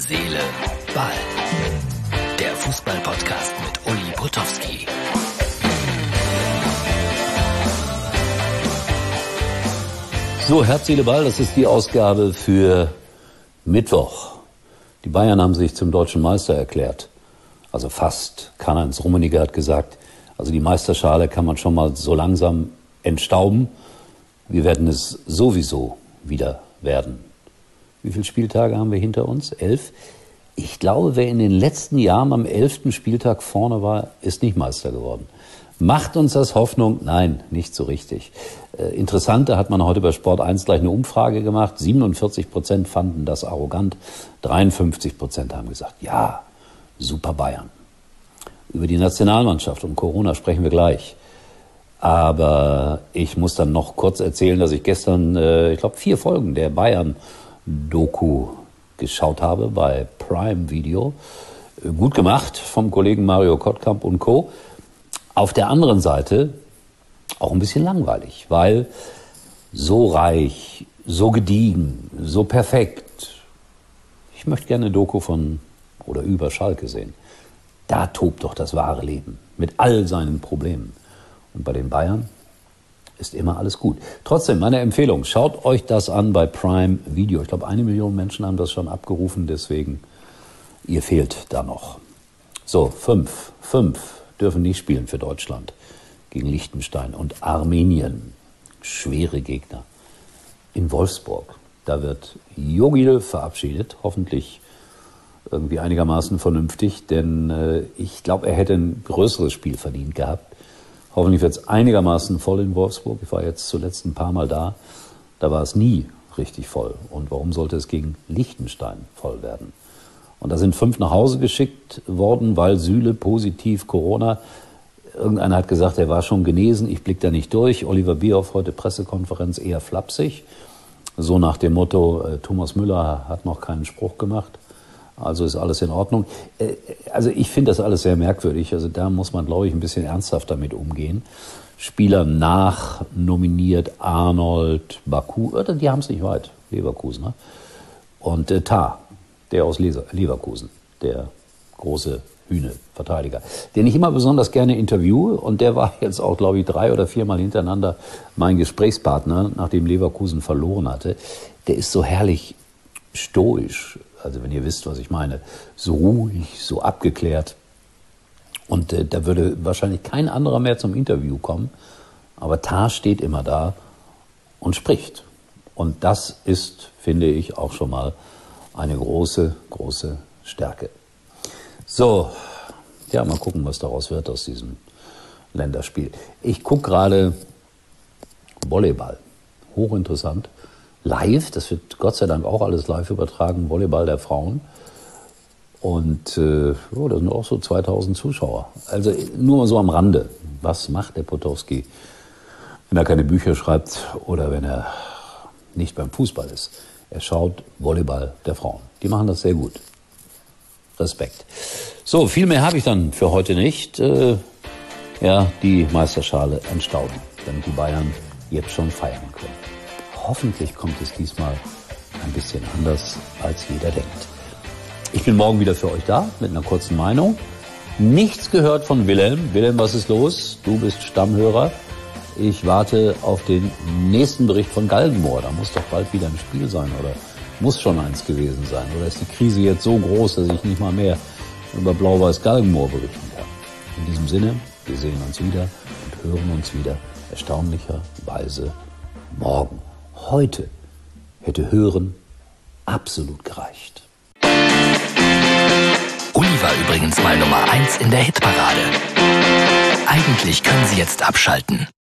Seele, Ball. Der Fußball-Podcast mit Uli Potowski. So, Herz, Seele, Ball, das ist die Ausgabe für Mittwoch. Die Bayern haben sich zum deutschen Meister erklärt. Also fast. Karl-Heinz Rummenigge hat gesagt, also die Meisterschale kann man schon mal so langsam entstauben. Wir werden es sowieso wieder werden. Wie viele Spieltage haben wir hinter uns? 11. Ich glaube, wer in den letzten Jahren am 11. Spieltag vorne war, ist nicht Meister geworden. Macht uns das Hoffnung? Nein, nicht so richtig. Interessanter hat man heute bei Sport 1 gleich eine Umfrage gemacht. 47% fanden das arrogant. 53% haben gesagt, ja, super Bayern. Über die Nationalmannschaft und Corona sprechen wir gleich. Aber ich muss dann noch kurz erzählen, dass ich gestern, 4 Folgen der Bayern-Doku geschaut habe bei Prime Video. Gut gemacht vom Kollegen Mario Kottkamp und Co. Auf der anderen Seite auch ein bisschen langweilig, weil so reich, so gediegen, so perfekt. Ich möchte gerne eine Doku von oder über Schalke sehen. Da tobt doch das wahre Leben mit all seinen Problemen. Und bei den Bayern ist immer alles gut. Trotzdem, meine Empfehlung, schaut euch das an bei Prime Video. Ich glaube, 1 Million Menschen haben das schon abgerufen, deswegen, ihr fehlt da noch. So, 5 dürfen nicht spielen für Deutschland gegen Liechtenstein und Armenien. Schwere Gegner. In Wolfsburg, da wird Jogi Löw verabschiedet, hoffentlich irgendwie einigermaßen vernünftig, denn ich glaube, er hätte ein größeres Spiel verdient gehabt. Hoffentlich wird es einigermaßen voll in Wolfsburg. Ich war jetzt zuletzt ein paar Mal da. Da war es nie richtig voll. Und warum sollte es gegen Liechtenstein voll werden? Und da sind 5 nach Hause geschickt worden, weil Süle positiv Corona. Irgendeiner hat gesagt, er war schon genesen. Ich blicke da nicht durch. Oliver Bierhoff heute Pressekonferenz eher flapsig. So nach dem Motto, Thomas Müller hat noch keinen Spruch gemacht. Also ist alles in Ordnung. Also ich finde das alles sehr merkwürdig. Also da muss man, glaube ich, ein bisschen ernsthafter mit umgehen. Spieler nachnominiert, Arnold, Baku, die haben es nicht weit, Leverkusen. Ne? Und Tah, der aus Leverkusen, der große Hühne-Verteidiger, den ich immer besonders gerne interviewe. Und der war jetzt auch, glaube ich, 3 oder 4 Mal hintereinander mein Gesprächspartner, nachdem Leverkusen verloren hatte. Der ist so herrlich stoisch. Also wenn ihr wisst, was ich meine, so ruhig, so abgeklärt. Und da würde wahrscheinlich kein anderer mehr zum Interview kommen. Aber Tah steht immer da und spricht. Und das ist, finde ich, auch schon mal eine große, große Stärke. So, ja, mal gucken, was daraus wird aus diesem Länderspiel. Ich gucke gerade Volleyball. Hochinteressant. Live, das wird Gott sei Dank auch alles live übertragen, Volleyball der Frauen. Und da sind auch so 2000 Zuschauer. Also nur mal so am Rande. Was macht der Potowski, wenn er keine Bücher schreibt oder wenn er nicht beim Fußball ist? Er schaut Volleyball der Frauen. Die machen das sehr gut. Respekt. So, viel mehr habe ich dann für heute nicht. Die Meisterschale entstauben, damit die Bayern jetzt schon feiern können. Hoffentlich kommt es diesmal ein bisschen anders, als jeder denkt. Ich bin morgen wieder für euch da mit einer kurzen Meinung. Nichts gehört von Wilhelm. Wilhelm, was ist los? Du bist Stammhörer. Ich warte auf den nächsten Bericht von Galgenmoor. Da muss doch bald wieder ein Spiel sein oder muss schon eins gewesen sein. Oder ist die Krise jetzt so groß, dass ich nicht mal mehr über Blau-Weiß Galgenmoor berichten kann? In diesem Sinne, wir sehen uns wieder und hören uns wieder erstaunlicherweise morgen. Heute hätte Hören absolut gereicht. Uli war übrigens mal Nummer 1 in der Hitparade. Eigentlich können Sie jetzt abschalten.